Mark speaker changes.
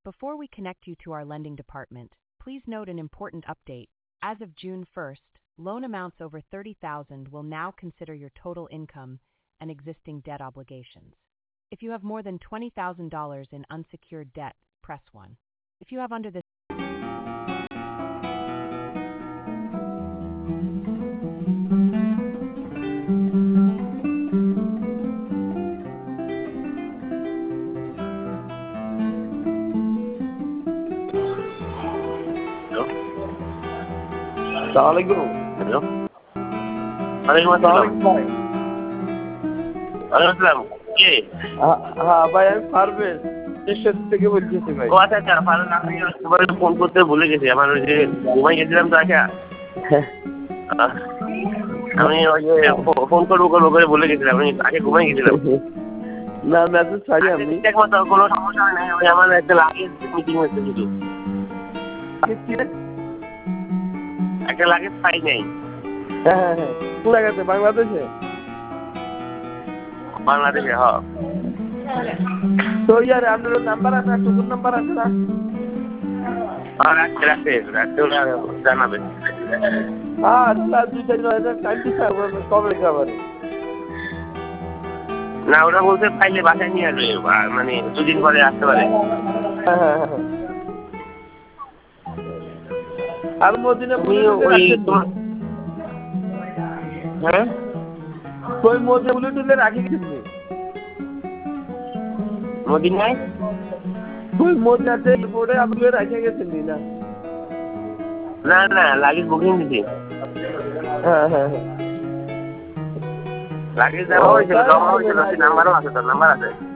Speaker 1: Before we connect you to our lending department, please note an important update. As of June 1st, loan amounts over $30,000 will now consider your total income and existing debt obligations. If you have more than $20,000 in unsecured debt, press 1. If you have under this
Speaker 2: Assalamualaikum.
Speaker 3: Hello. Waalaikumsalam. Waalaikumsalam. কে?
Speaker 2: হ্যাঁ ভাই আমি Parvez station থেকে বলছি ভাই।
Speaker 3: ও আচ্ছা আচ্ছা, পারভেজ আমি তোমার ফোন করতে ভুলে গেছি, আমার ওই যে ঘুমাই গেছিলাম তো আচ্ছা। আমি ওই যে ফোন করবো করে ভুলে গেছিলাম, আমি আগে ঘুমাই গেছিলাম।
Speaker 2: না মেসেজ ছাড়ি আমি
Speaker 3: একমাত্র কোনো সমস্যা নেই, ওই আমার একটা লাগেজ মিটিং হচ্ছে শুধু। একটা লাগেজ পাই নাই।
Speaker 2: হ্যাঁ কোন জায়গাতে? বাংলাদেশে?
Speaker 3: বাংলাদেশে হ্যাঁ।
Speaker 2: তো ইয়ার আপনার নাম্বার আছে, টুকুর নাম্বার আছে না?
Speaker 3: রাখতে ওরা জানাবে।
Speaker 2: হ্যাঁ 2-4 টাইম দিতে কবে খাবারে?
Speaker 3: না ওরা বলতে ফাইলে বাসায় নিয়ে আসবে, মানে 2 দিন পরে আসতে পারে।
Speaker 2: আর মদিনা
Speaker 3: হ্যাঁ
Speaker 2: ওই মদিনা তুলে রাখি গেছি
Speaker 3: মদিনায়,
Speaker 2: ওই মদিনাতে পরে আপনি রাখে গেছেন না?
Speaker 3: না না লাগেজ বুকিং দিছি।
Speaker 2: হ্যাঁ
Speaker 3: লাগেজ দেওয়া হয়েছিল, জমা হয়েছিল, নাম্বারও আছে, তোর নাম্বার আছে।